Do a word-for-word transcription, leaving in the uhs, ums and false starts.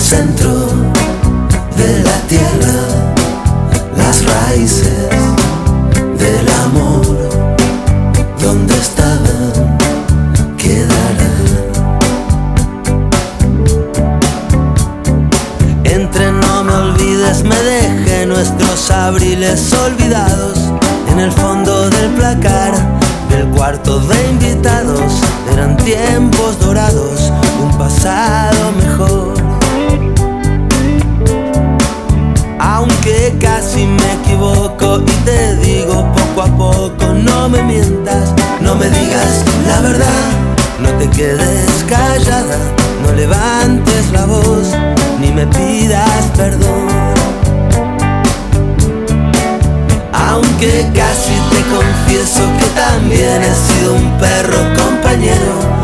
centro de la tierra, las raíces del amor, donde estaban, quedarán. Entre no me olvides, me dejé nuestros abriles olvidados en el fondo del placar del cuarto de invitados. Eran tiempos dorados, un pasado mejor. Aunque casi me equivoco y te digo poco a poco, no me mientas, no me digas la verdad, no te quedes callada, no levantes la voz, ni me pidas perdón. Aunque casi te confieso que también he sido un perro compañero,